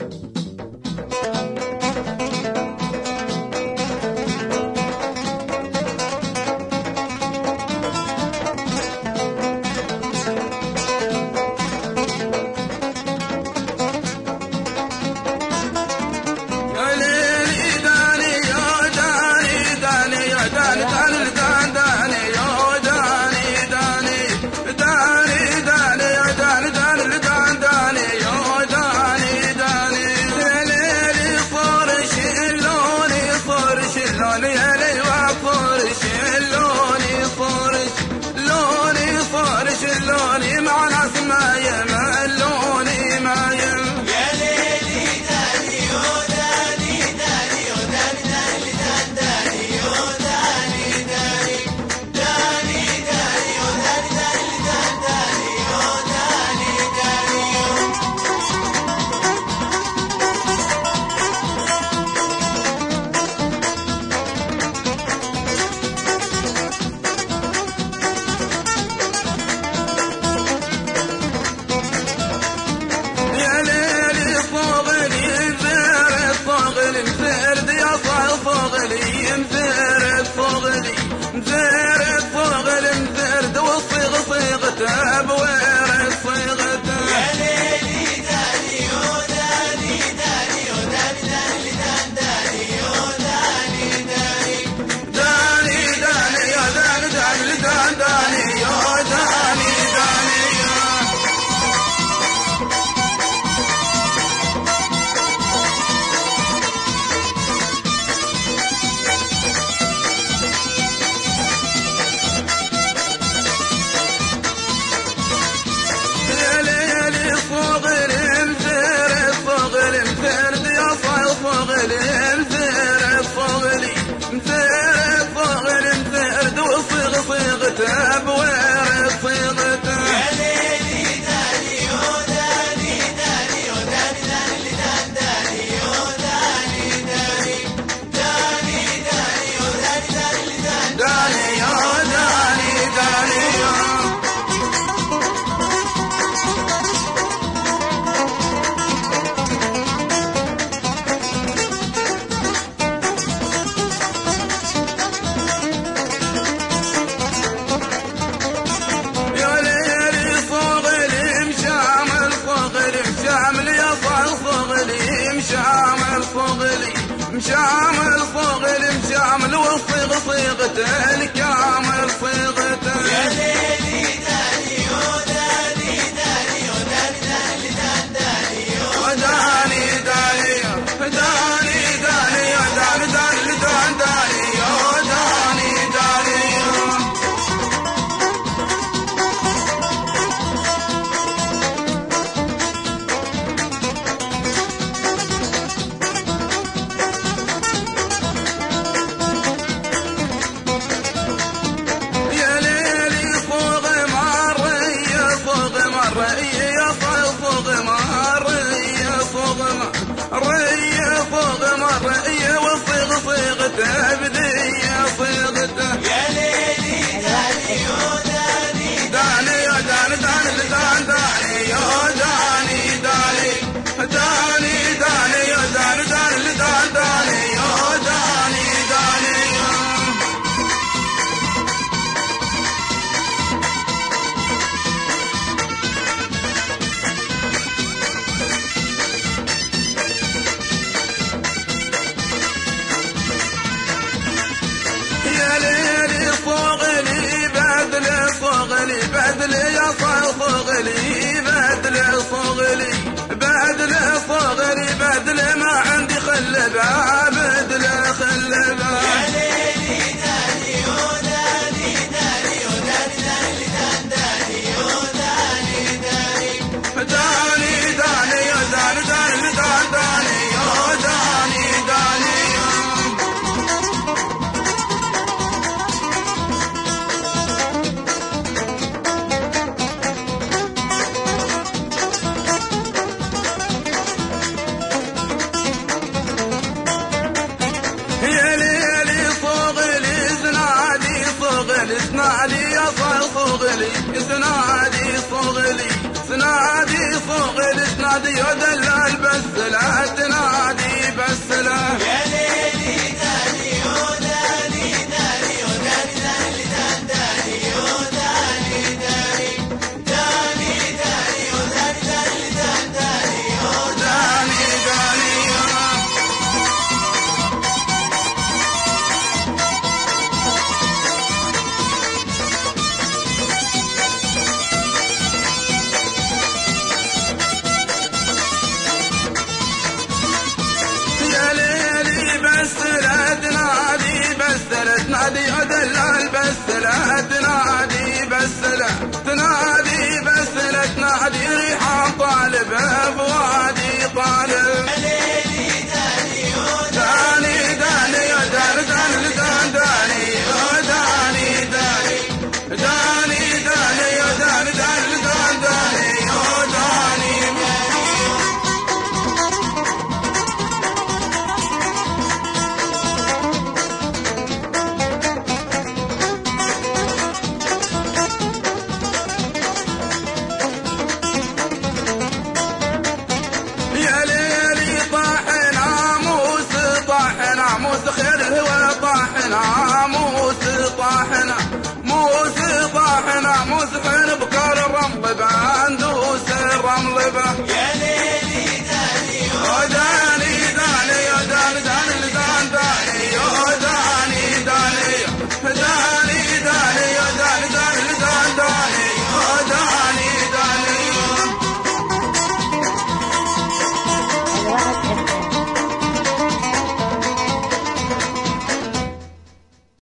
لوني مع ناس ما يملوني ما يم يا ليلي داني يو داني داني يو داني داني داني يو داني داني داني داني يو داني داني داني يو داني داني مزير فوغل مزير وصيغ صيغته بوير صيغته يا ليلي داني يو داني داني يو داني داني داني يو داني داني داني داني يا داني داني داني يا داني داني صيغته بوير صيغته يا ليلي داني يو داني داني يو داني داني داني يو داني داني داني داني يو داني داني داني يا داني داني مشامل صغل مشامل وصيغ صيغته الكامل صيغته يا ليلي داني يو داني داني يو داني داني داني يو داني داني داني داني يا داني داني داني يا داني داني بدية صيغته يا ليلي داني يو داني داني يا داني داني داني يا داني داني داني داني يا داني داني داني يا داني داني يا ليلي صغلي بدل صغلي بدل يا صغلي بدل صغلي بدل صغلي بدل ما عندي خلبة بدل خلبة يا ليلي داني يو داني داني يو داني داني داني يو داني داني داني داني يا داني داني داني يا داني داني يا ليلي صغلي زنادي صغلي زنادي يا صغلي زنادي صغلي زنادي صغلي زنادي يا دلال بس لا تنادي بس لا يا ليلي داني يو داني داني يو داني داني اللي داني يو داني داني داني داني يو داني داني اللي داني يو داني داني يا ليلي بس لا تنادي بس لا تنادي أدلال بس لا تنادي بس لا تنادي بس لا تنادي ريحان طالب بوادي طالب يا ليلي داني يو داني داني يا داني داني داني داني يا داني داني داني داني يا داني داني داني داني يا داني يا ليلي طاح ناموس خير الهوى طاح ناموس طاح ناموس خير